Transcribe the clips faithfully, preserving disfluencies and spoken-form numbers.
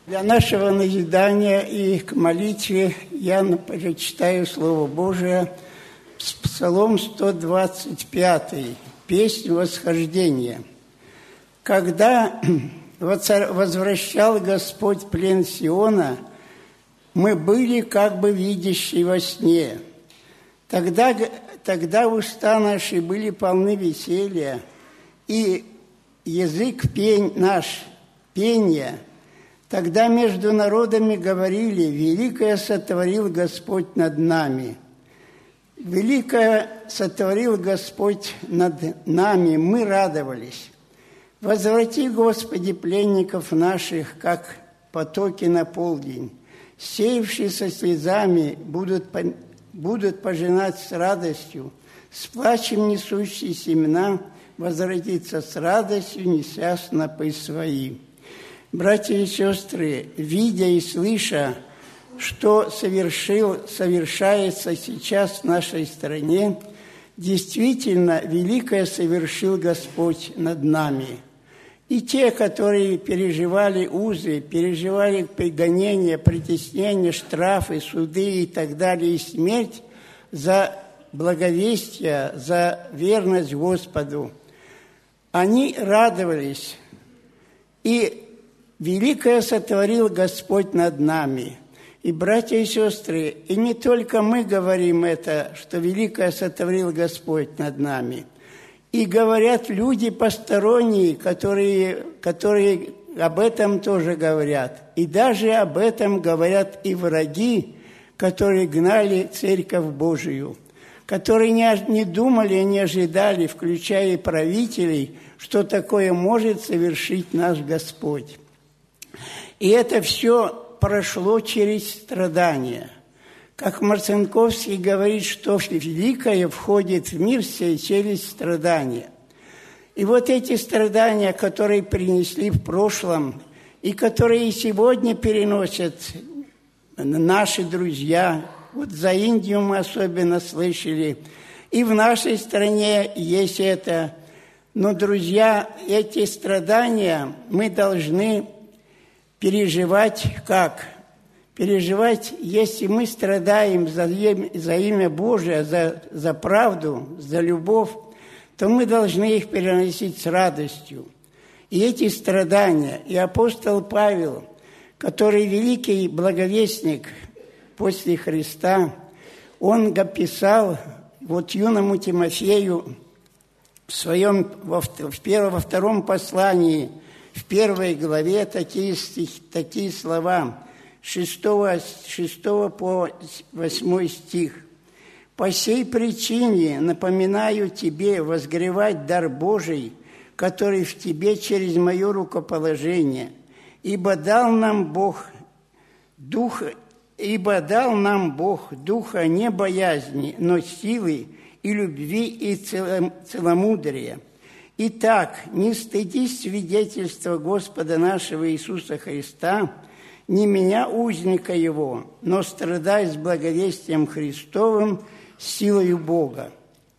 Для нашего назидания и к молитве я прочитаю Слово Божие, Псалом сто двадцать пять, песнь восхождения. Когда возвращал Господь плен Сиона, мы были как бы видящие во сне. Тогда, тогда уста наши были полны веселья, и язык пень наш, пения. Тогда между народами говорили: «Великое сотворил Господь над нами». Великое сотворил Господь над нами, мы радовались. Возврати, Господи, пленников наших, как потоки на полдень. Сеявшие со слезами будут, будут пожинать с радостью. С плачем несущие семена возвратится с радостью, неся снопы свои. Братья и сестры, видя и слыша, что совершил, совершается сейчас в нашей стране, действительно великое совершил Господь над нами. И те, которые переживали узы, переживали гонения, притеснения, штрафы, суды и так далее, и смерть за благовестие, за верность Господу, они радовались. И великое сотворил Господь над нами. И, братья и сестры, и не только мы говорим это, что великое сотворил Господь над нами. И говорят люди посторонние, которые, которые об этом тоже говорят. И даже об этом говорят и враги, которые гнали Церковь Божию, которые не, не думали и не ожидали, включая и правителей, что такое может совершить наш Господь. И это все прошло через страдания. Как Марцинковский говорит, что великое входит в мир сей через страдания. И вот эти страдания, которые принесли в прошлом, и которые и сегодня переносят наши друзья, вот за Индию мы особенно слышали, и в нашей стране есть это. Но, друзья, эти страдания мы должны переживать как? Переживать, если мы страдаем за имя, за имя Божие, за, за правду, за любовь, то мы должны их переносить с радостью. И эти страдания, и апостол Павел, который великий благовестник после Христа, он писал вот юному Тимофею в своем, во, в первом, во втором послании, в первой главе такие, стих, такие слова, шестого, шестого по восьмой стих. «По сей причине напоминаю тебе возгревать дар Божий, который в тебе через мое рукоположение, ибо дал нам Бог духа, ибо дал нам Бог духа не боязни, но силы и любви и целомудрия. Итак, не стыдись свидетельства Господа нашего Иисуса Христа, не меня, узника Его, но страдай с благовестием Христовым, силою Бога».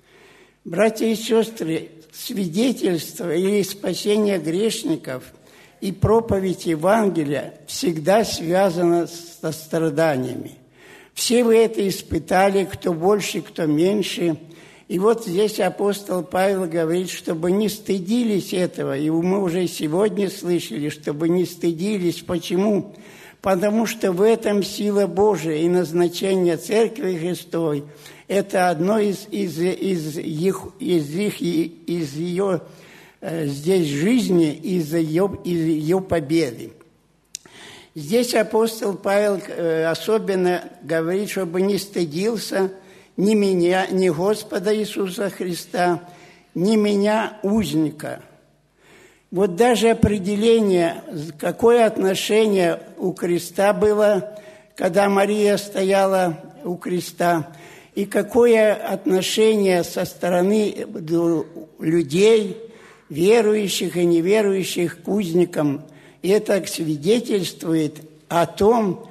Братья и сестры, свидетельство или спасение грешников и проповедь Евангелия всегда связано со страданиями. Все вы это испытали, кто больше, кто меньше. И вот здесь апостол Павел говорит, чтобы не стыдились этого. И мы уже сегодня слышали, чтобы не стыдились. Почему? Потому что в этом сила Божия и назначение Церкви Христовой – это одно из, из, из, их, из, их, из ее э, здесь жизни, из ее, из ее победы. Здесь апостол Павел э, особенно говорит, чтобы не стыдился ни меня, ни Господа Иисуса Христа, ни меня, узника. Вот даже определение, какое отношение у креста было, когда Мария стояла у креста, и какое отношение со стороны людей, верующих и неверующих, к узникам. И это свидетельствует о том,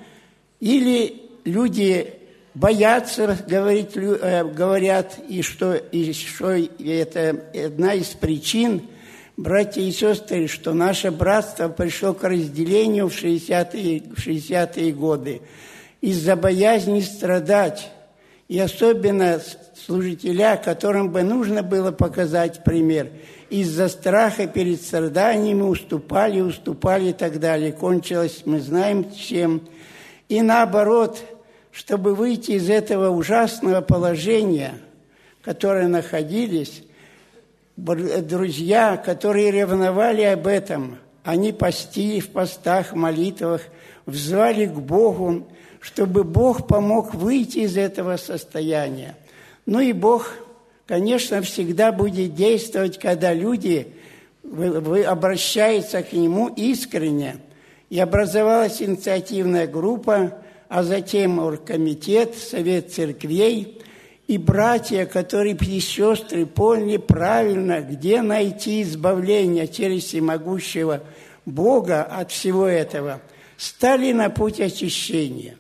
или люди боятся, говорить, говорят, и что, и что это одна из причин братья и сестры, что наше братство пришло к разделению в шестидесятые, в шестидесятые годы из-за боязни страдать. И особенно служителя, которым бы нужно было показать пример, из-за страха перед страданиями уступали, уступали и так далее. Кончилось, мы знаем, чем. И наоборот, чтобы выйти из этого ужасного положения, в котором находились, друзья, которые ревновали об этом, они постили в постах, молитвах, взывали к Богу, чтобы Бог помог выйти из этого состояния. Ну и Бог, конечно, всегда будет действовать, когда люди вы, вы обращаются к Нему искренне. И образовалась инициативная группа, а затем оргкомитет, совет церквей, и братья, которые и сестры поняли правильно, где найти избавление через всемогущего Бога от всего этого, стали на путь очищения.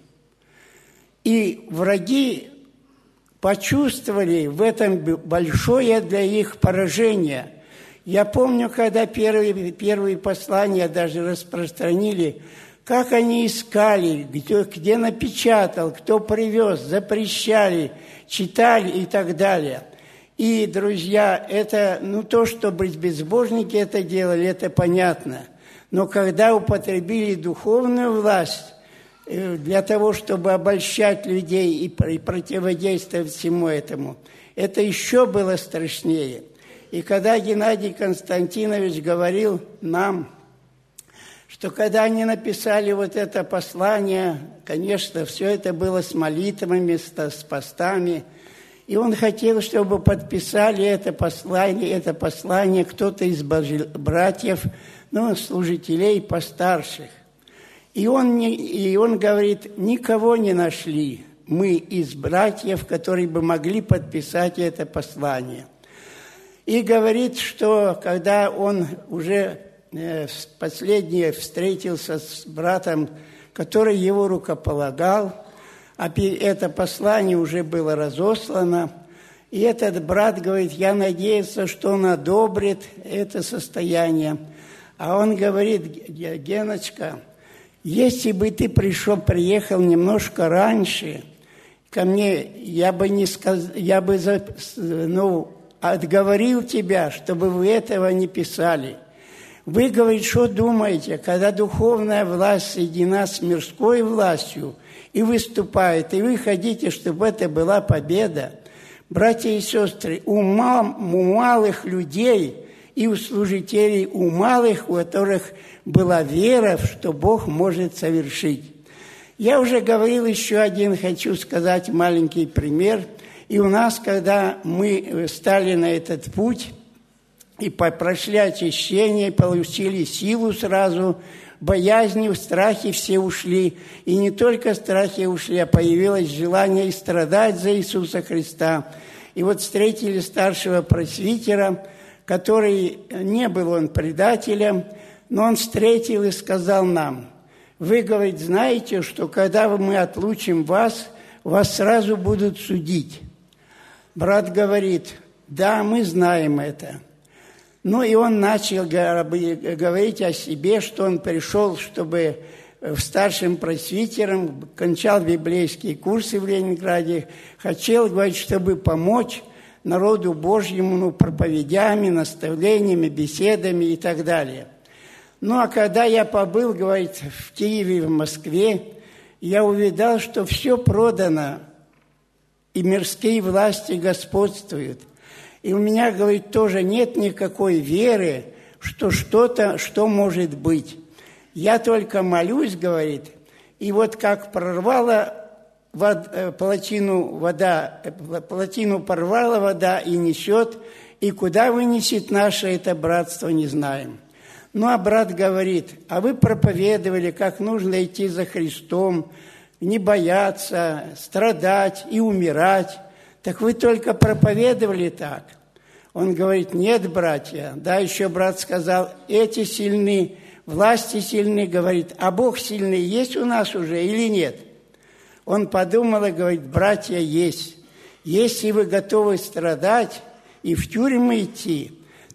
И враги почувствовали в этом большое для их поражение. Я помню, когда первые, первые послания даже распространили, как они искали, где, где напечатал, кто привез, запрещали, читали и так далее. И, друзья, это, ну, то, что безбожники это делали, это понятно. Но когда употребили духовную власть для того, чтобы обольщать людей и противодействовать всему этому, это еще было страшнее. И когда Геннадий Константинович говорил нам, что когда они написали вот это послание, конечно, все это было с молитвами, с постами, и он хотел, чтобы подписали это послание, это послание кто-то из братьев, ну, служителей постарших. И он, не, и он говорит, никого не нашли мы из братьев, которые бы могли подписать это послание. И говорит, что когда он уже э, последний встретился с братом, который его рукополагал, а это послание уже было разослано, и этот брат говорит, я надеялся, что он одобрит это состояние. А он говорит, Геночка, если бы ты пришел, приехал немножко раньше ко мне, я бы не сказ... я бы ну, отговорил тебя, чтобы вы этого не писали. Вы, говорит, что думаете, когда духовная власть соединена с мирской властью и выступает, и вы хотите, чтобы это была победа? Братья и сестры, у, мал... у малых людей и у служителей, у малых, у которых была вера, что Бог может совершить. Я уже говорил еще один, хочу сказать маленький пример. И у нас, когда мы стали на этот путь и прошли очищение, получили силу сразу, боязни, страхи все ушли. И не только страхи ушли, а появилось желание страдать за Иисуса Христа. И вот встретили старшего пресвитера, который, не был он предателем, но он встретил и сказал нам, вы, говорит, знаете, что когда мы отлучим вас, вас сразу будут судить. Брат говорит, да, мы знаем это. Ну и он начал говорить о себе, что он пришел, чтобы старшим пресвитером, кончал библейские курсы в Ленинграде, хотел, говорит, чтобы помочь народу Божьему, ну, проповедями, наставлениями, беседами и так далее. Ну, а когда я побыл, говорит, в Киеве, в Москве, я увидал, что все продано, и мирские власти господствуют. И у меня, говорит, тоже нет никакой веры, что что-то, что может быть. Я только молюсь, говорит, и вот как прорвало Вод, плотину вода, плотину порвала вода и несет, и куда вынесет наше это братство, не знаем. Ну, а брат говорит, а вы проповедовали, как нужно идти за Христом, не бояться, страдать и умирать. Так вы только проповедовали так. Он говорит, нет, братья. Да, еще брат сказал, эти сильны, власти сильны, говорит, а Бог сильный есть у нас уже или нет? Он подумал и говорит, братья, есть. Если вы готовы страдать и в тюрьму идти,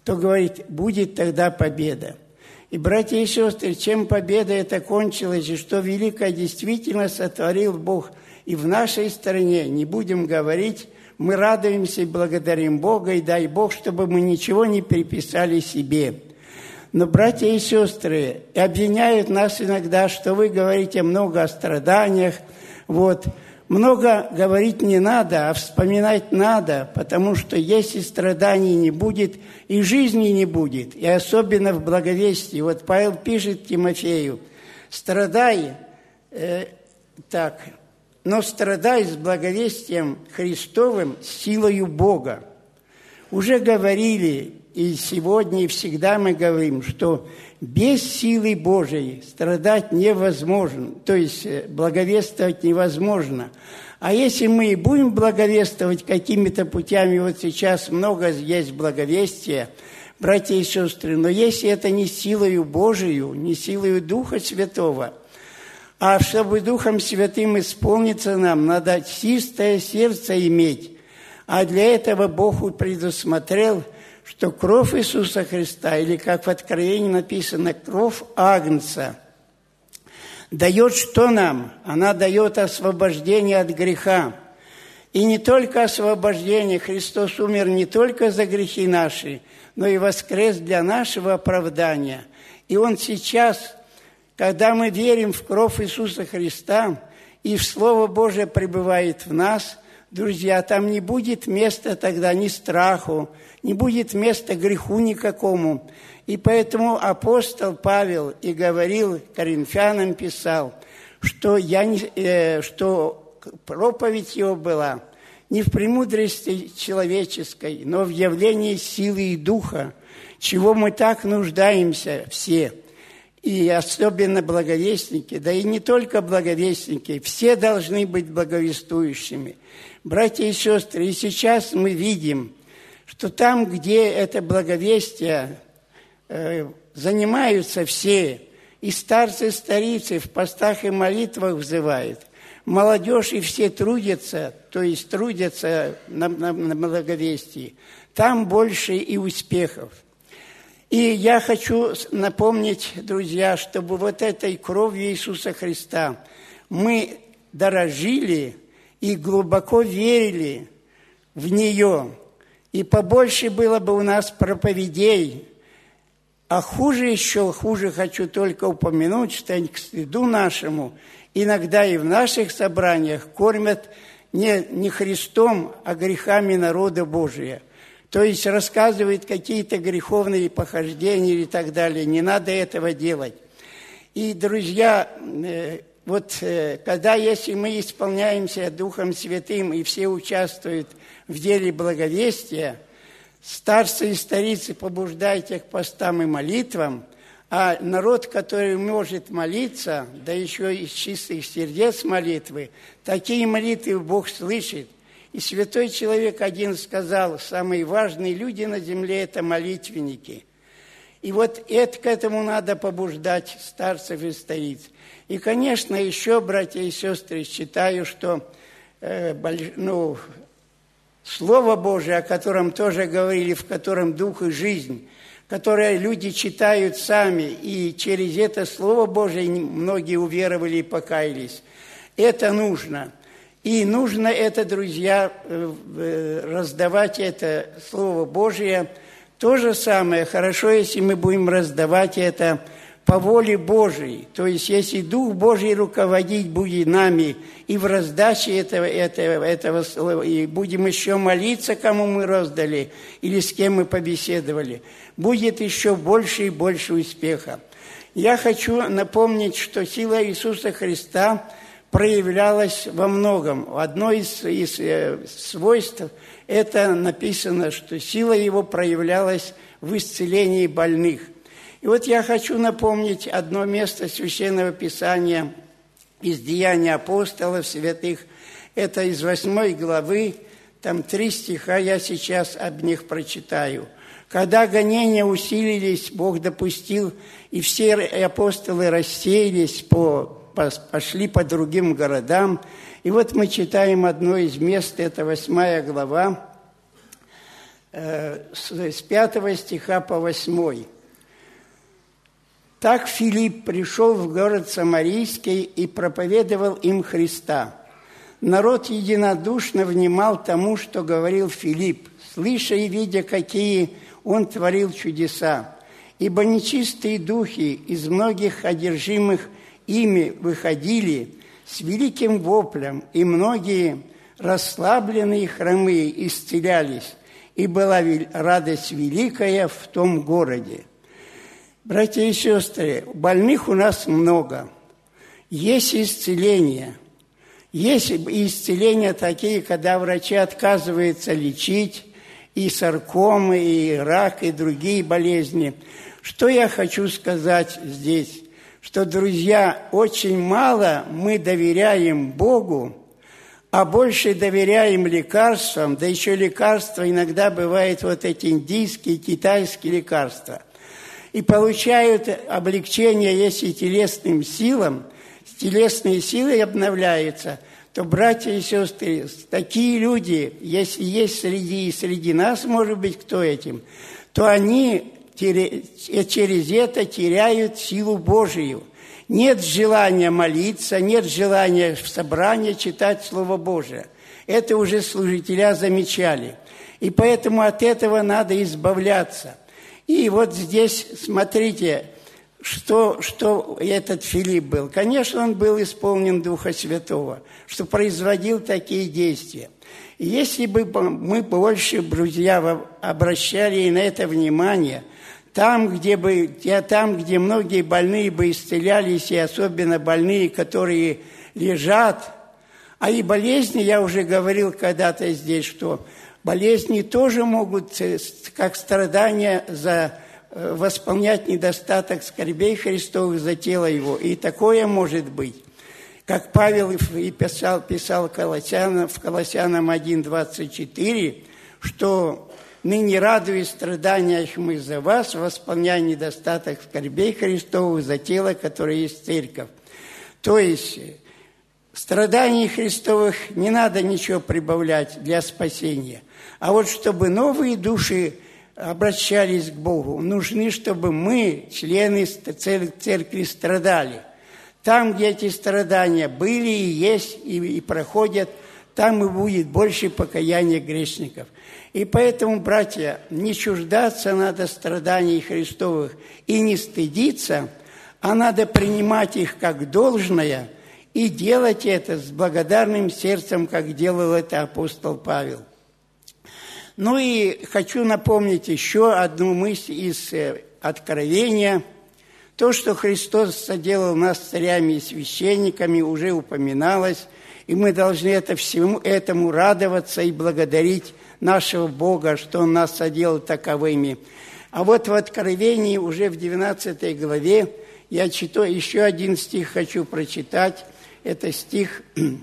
то, говорит, будет тогда победа. И, братья и сестры, чем победа эта кончилась, и что великое действительно сотворил Бог и в нашей стране, не будем говорить, мы радуемся и благодарим Бога, и дай Бог, чтобы мы ничего не приписали себе. Но братья и сестры обвиняют нас иногда, что вы говорите много о страданиях. Вот. Много говорить не надо, а вспоминать надо, потому что если страданий не будет, и жизни не будет, и особенно в благовестии. Вот Павел пишет Тимофею: страдай, э, так, но страдай с благовестием Христовым силою Бога. Уже говорили, и сегодня, и всегда мы говорим, что без силы Божией страдать невозможно, то есть благовествовать невозможно. А если мы и будем благовествовать какими-то путями, вот сейчас много есть благовестия, братья и сестры, но если это не силою Божию, не силою Духа Святого, а чтобы Духом Святым исполниться нам, надо чистое сердце иметь, а для этого Бог предусмотрел, что кровь Иисуса Христа, или как в Откровении написано, кровь Агнца, дает что нам? Она дает освобождение от греха. И не только освобождение, Христос умер не только за грехи наши, но и воскрес для нашего оправдания. И Он сейчас, когда мы верим в кровь Иисуса Христа, и в Слово Божие пребывает в нас, друзья, там не будет места тогда ни страху, не будет места греху никакому. И поэтому апостол Павел и говорил, Коринфянам писал, что, я не, э, что проповедь его была не в премудрости человеческой, но в явлении силы и духа, чего мы так нуждаемся все. И особенно благовестники, да и не только благовестники, все должны быть благовествующими. Братья и сестры, и сейчас мы видим, что там, где это благовестие, э, занимаются все, и старцы, и старицы в постах и молитвах взывают, молодежь и все трудятся, то есть трудятся на, на, на благовестии, там больше и успехов. И я хочу напомнить, друзья, чтобы вот этой кровью Иисуса Христа мы дорожили и глубоко верили в нее. И побольше было бы у нас проповедей. А хуже еще, хуже хочу только упомянуть, что к стыду нашему иногда и в наших собраниях кормят не, не Христом, а грехами народа Божия. То есть рассказывают какие-то греховные похождения и так далее. Не надо этого делать. И, друзья, вот когда, если мы исполняемся Духом Святым, и все участвуют в деле благовестия, старцы и старицы побуждайте к постам и молитвам, а народ, который может молиться, да еще из чистых сердец молитвы, такие молитвы Бог слышит. И святой человек один сказал, самые важные люди на земле – это молитвенники. И вот это, к этому надо побуждать старцев и стариц. И, конечно, еще, братья и сестры, считаю, что э, ну, Слово Божие, о котором тоже говорили, в котором дух и жизнь, которое люди читают сами, и через это Слово Божие многие уверовали и покаялись, это нужно. И нужно это, друзья, раздавать это Слово Божие. То же самое хорошо, если мы будем раздавать это по воле Божией. То есть, если Дух Божий руководить будет нами и в раздаче этого, этого, этого слова, и будем еще молиться, кому мы раздали, или с кем мы побеседовали, будет еще больше и больше успеха. Я хочу напомнить, что сила Иисуса Христа проявлялась во многом. Одно из, из э, свойств – это написано, что сила его проявлялась в исцелении больных. И вот я хочу напомнить одно место Священного Писания из Деяний апостолов святых. Это из восьмой главы, там три стиха, я сейчас об них прочитаю. «Когда гонения усилились, Бог допустил, и все апостолы рассеялись по пошли по другим городам». И вот мы читаем одно из мест, это восьмая глава, с пятого стиха по восьмой. «Так Филипп пришел в город Самарийский и проповедовал им Христа. Народ единодушно внимал тому, что говорил Филипп, слыша и видя, какие он творил чудеса. Ибо нечистые духи из многих одержимых ими выходили с великим воплем, и многие расслабленные хромые исцелялись, и была радость великая в том городе». Братья и сестры, больных у нас много. Есть исцеления. Есть исцеления такие, когда врачи отказываются лечить и саркомы, и рак, и другие болезни. Что я хочу сказать здесь? Что, друзья, очень мало мы доверяем Богу, а больше доверяем лекарствам, да еще лекарства иногда бывают вот эти индийские, китайские лекарства. И получают облегчение, если телесным силам, телесные силы обновляются, то, братья и сестры, такие люди, если есть среди, среди нас, может быть, кто этим, то они через это теряют силу Божию. Нет желания молиться, нет желания в собрании читать Слово Божие. Это уже служителя замечали. И поэтому от этого надо избавляться. И вот здесь, смотрите, что, что этот Филипп был. Конечно, он был исполнен Духа Святого, что производил такие действия. И если бы мы больше, друзья, обращали на это внимание, там, где бы, там, где многие больные бы исцелялись, и особенно больные, которые лежат, а и болезни, я уже говорил когда-то здесь, что болезни тоже могут, как страдания, за, восполнять недостаток скорбей Христовых за тело Его. И такое может быть. Как Павел и писал, писал Колоссянам, в Колоссянам один двадцать четыре, что «ныне радуясь в страданиях мы за вас, восполняя недостаток скорбей Христовых за тело, которое есть церковь». То есть страданий Христовых не надо ничего прибавлять для спасения. А вот чтобы новые души обращались к Богу, нужны, чтобы мы, члены церкви, страдали. Там, где эти страдания были и есть, и, и проходят, там и будет больше покаяния грешников. И поэтому, братья, не чуждаться надо страданий Христовых и не стыдиться, а надо принимать их как должное и делать это с благодарным сердцем, как делал это апостол Павел. Ну и хочу напомнить еще одну мысль из Откровения. То, что Христос соделал нас царями и священниками, уже упоминалось, и мы должны это всему этому радоваться и благодарить нашего Бога, что Он нас соделал таковыми. А вот в Откровении, уже в двенадцатой главе, я читаю, еще один стих хочу прочитать. Это стих,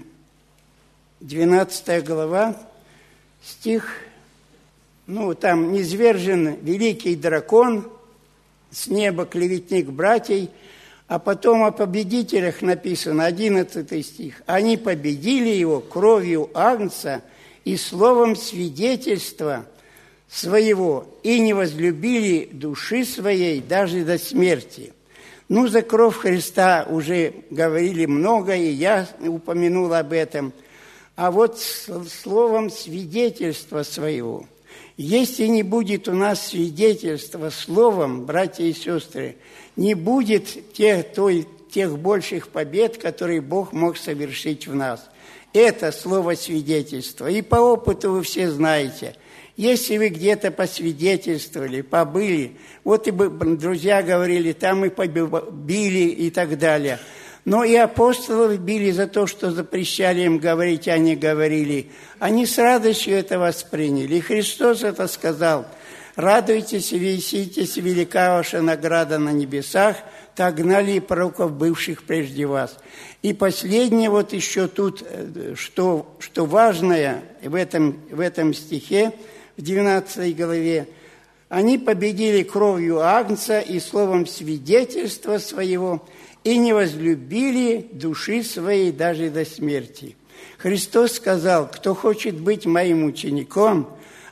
двенадцатая глава, стих, ну, там, «Низвержен великий дракон, с неба клеветник братьей», а потом о победителях написано, одиннадцатый стих. «Они победили его кровью агнца и словом свидетельства своего, и не возлюбили души своей даже до смерти». Ну, за кровь Христа уже говорили много, и я упомянул об этом. А вот словом свидетельства своего. Если не будет у нас свидетельства словом, братья и сестры, не будет тех, той, тех больших побед, которые Бог мог совершить в нас. Это слово свидетельства. И по опыту вы все знаете. Если вы где-то посвидетельствовали, побыли, вот и друзья говорили, там и побили и так далее. Но и апостолов били за то, что запрещали им говорить, а не говорили. Они с радостью это восприняли. И Христос это сказал: «Радуйтесь и веситесь, велика ваша награда на небесах, так гнали и пророков, бывших прежде вас». И последнее вот еще тут, что, что важное в этом, в этом стихе, в двенадцатой главе, «Они победили кровью агнца и словом свидетельства своего, и не возлюбили души своей даже до смерти». Христос сказал: «Кто хочет быть моим учеником,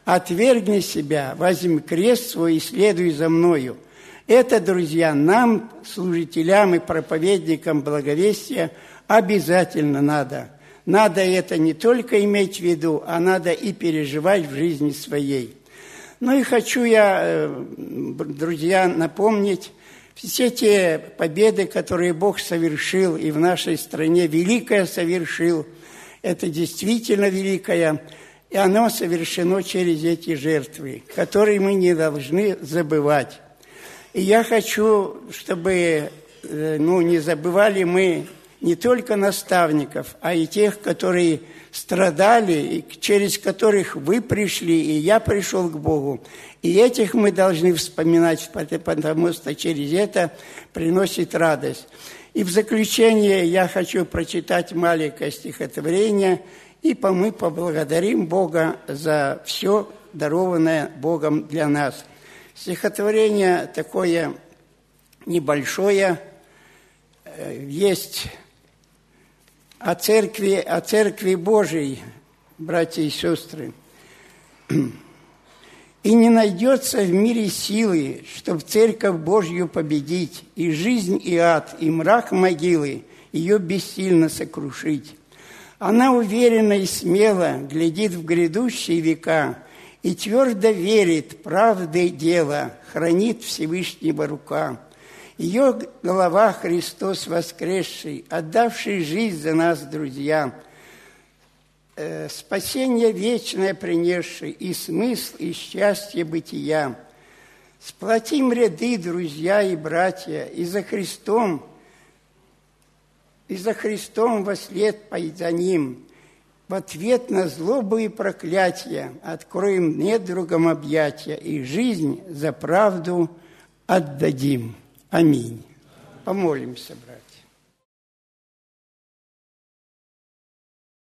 Отвергни себя, возьми крест свой и следуй за мною. Это, друзья, нам, служителям и проповедникам благовестия, обязательно надо. Надо это не только иметь в виду, а надо и переживать в жизни своей. Ну и хочу я, друзья, напомнить все те победы, которые Бог совершил и в нашей стране, великое совершил. Это действительно великое, и оно совершено через эти жертвы, которые мы не должны забывать. И я хочу, чтобы ну, не забывали мы не только наставников, а и тех, которые страдали, и через которых вы пришли, и я пришел к Богу. И этих мы должны вспоминать, потому что через это приносит радость. И в заключение я хочу прочитать маленькое стихотворение, и мы поблагодарим Бога за все, дарованное Богом для нас. Стихотворение такое небольшое, есть о церкви, о церкви Божией, братья и сестры. «И не найдется в мире силы, чтоб церковь Божью победить, и жизнь, и ад, и мрак могилы ее бессильно сокрушить. Она уверенно и смело глядит в грядущие века и твердо верит, правды дело хранит Всевышнего рука. Ее голова Христос воскресший, отдавший жизнь за нас, друзья, э, спасение вечное принесший и смысл, и счастье бытия. Сплотим ряды, друзья и братья, и за Христом, и за Христом вослед пойдем за Ним. В ответ на злобу и проклятие откроем недругам объятия и жизнь за правду отдадим. Аминь. Помолимся, братья.